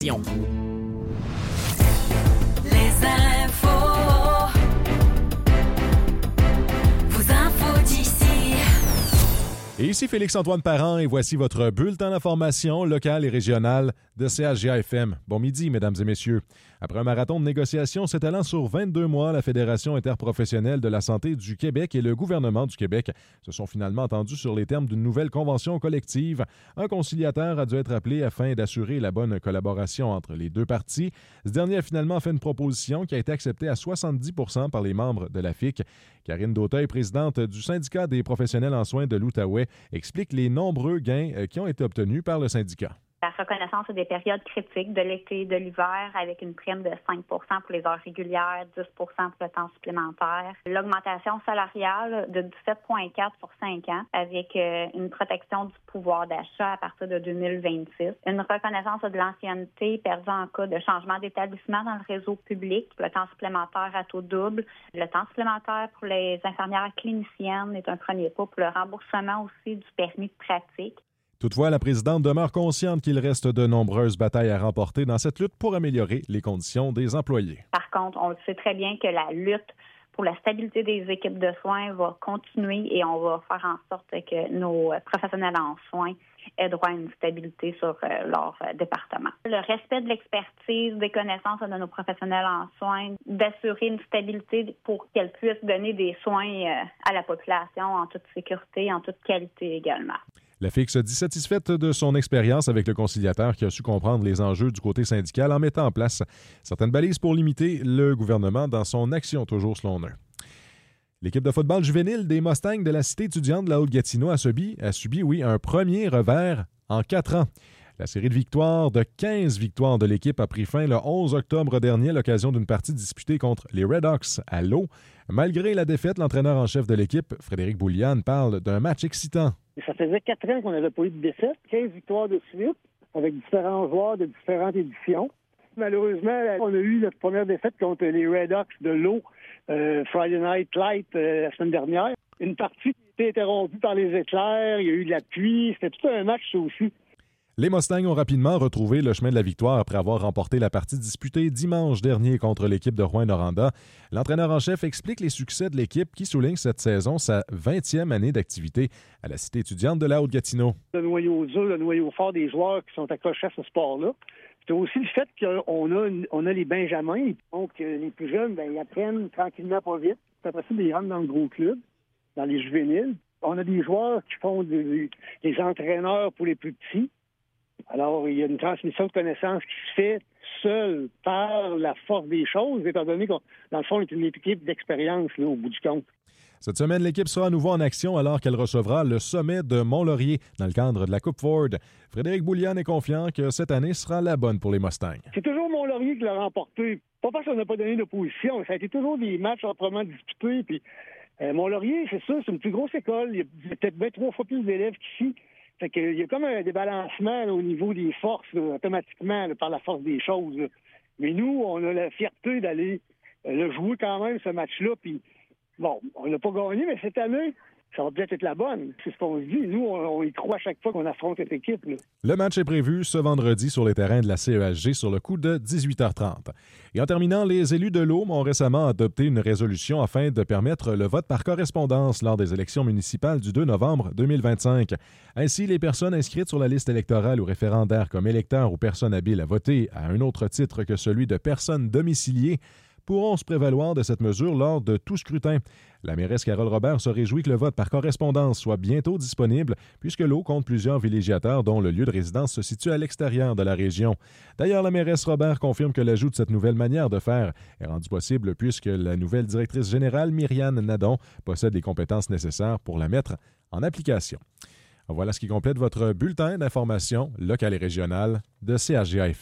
Les infos, vos infos d'ici. Et ici Félix-Antoine Parent et voici votre bulletin d'information locale et régionale de CHGA-FM. Bon midi, mesdames et messieurs. Après un marathon de négociations s'étalant sur 22 mois, la Fédération interprofessionnelle de la santé du Québec et le gouvernement du Québec se sont finalement entendus sur les termes d'une nouvelle convention collective. Un conciliateur a dû être appelé afin d'assurer la bonne collaboration entre les deux parties. Ce dernier a finalement fait une proposition qui a été acceptée à 70 % par les membres de la FIC. Karine Dauteuil, présidente du syndicat des professionnels en soins de l'Outaouais, explique les nombreux gains qui ont été obtenus par le syndicat. La reconnaissance des périodes critiques de l'été et de l'hiver avec une prime de 5 pour les heures régulières, 10 pour le temps supplémentaire. L'augmentation salariale de 17,4 pour 5 ans avec une protection du pouvoir d'achat à partir de 2026. Une reconnaissance de l'ancienneté perdue en cas de changement d'établissement dans le réseau public. Le temps supplémentaire à taux double. Le temps supplémentaire pour les infirmières cliniciennes est un premier pas pour le remboursement aussi du permis de pratique. Toutefois, la présidente demeure consciente qu'il reste de nombreuses batailles à remporter dans cette lutte pour améliorer les conditions des employés. Par contre, on sait très bien que la lutte pour la stabilité des équipes de soins va continuer et on va faire en sorte que nos professionnels en soins aient droit à une stabilité sur leur département. Le respect de l'expertise, des connaissances de nos professionnels en soins, d'assurer une stabilité pour qu'elles puissent donner des soins à la population en toute sécurité, en toute qualité également. La FIC se dit satisfaite de son expérience avec le conciliateur qui a su comprendre les enjeux du côté syndical en mettant en place certaines balises pour limiter le gouvernement dans son action, toujours selon eux. L'équipe de football juvénile des Mustangs de la cité étudiante de la Haute-Gatineau a subi un premier revers en 4 ans. La série de victoires de 15 victoires de l'équipe a pris fin le 11 octobre dernier à l'occasion d'une partie disputée contre les Redhawks à l'eau. Malgré la défaite, l'entraîneur en chef de l'équipe, Frédéric Bouliane, parle d'un match excitant. Ça faisait 4 ans qu'on n'avait pas eu de défaite, 15 victoires de suite, avec différents joueurs de différentes éditions. Malheureusement, on a eu notre première défaite contre les Redhawks de l'eau, Friday Night Light, la semaine dernière. Une partie qui a été interrompue par les éclairs, il y a eu de la pluie, c'était tout un match ça aussi. Les Mustangs ont rapidement retrouvé le chemin de la victoire après avoir remporté la partie disputée dimanche dernier contre l'équipe de Rouyn-Noranda. L'entraîneur en chef explique les succès de l'équipe qui souligne cette saison sa 20e année d'activité à la cité étudiante de la Haute-Gatineau. Le noyau dur, le noyau fort des joueurs qui sont accrochés à ce sport-là. C'est aussi le fait qu'on a les benjamins. Donc, les plus jeunes, ils apprennent tranquillement, pas vite. Après ça, ils rentrent dans le gros club, dans les juvéniles. On a des joueurs qui font des entraîneurs pour les plus petits. Alors, il y a une transmission de connaissances qui se fait seule par la force des choses, étant donné qu'on, dans le fond, est une équipe d'expérience là, au bout du compte. Cette semaine, l'équipe sera à nouveau en action alors qu'elle recevra le sommet de Mont-Laurier dans le cadre de la Coupe Ford. Frédéric Bouliane est confiant que cette année sera la bonne pour les Mustangs. C'est toujours Mont-Laurier qui l'a remporté. Pas parce qu'on n'a pas donné d'opposition. Ça a été toujours des matchs âprement disputés. Puis, Mont-Laurier, c'est ça, c'est une plus grosse école. Il y a peut-être 23 fois plus d'élèves qu'ici. Fait qu'il y a comme un débalancement là, au niveau des forces, là, automatiquement, là, par la force des choses. Là. Mais nous, on a la fierté d'aller le jouer quand même, ce match-là. Puis, bon, on n'a pas gagné, mais cette année, ça va peut-être être la bonne. C'est ce qu'on se dit. Nous, on y croit à chaque fois qu'on affronte cette équipe. Là. Le match est prévu ce vendredi sur les terrains de la CEHG sur le coup de 18h30. Et en terminant, les élus de l'Aume ont récemment adopté une résolution afin de permettre le vote par correspondance lors des élections municipales du 2 novembre 2025. Ainsi, les personnes inscrites sur la liste électorale ou référendaire comme électeurs ou personnes habiles à voter à un autre titre que celui de personnes domiciliées pourront se prévaloir de cette mesure lors de tout scrutin. La mairesse Carole Robert se réjouit que le vote par correspondance soit bientôt disponible puisque l'Eau compte plusieurs villégiateurs dont le lieu de résidence se situe à l'extérieur de la région. D'ailleurs, la mairesse Robert confirme que l'ajout de cette nouvelle manière de faire est rendu possible puisque la nouvelle directrice générale, Myriane Nadon, possède les compétences nécessaires pour la mettre en application. Voilà ce qui complète votre bulletin d'information locale et régionale de CHGA-FM.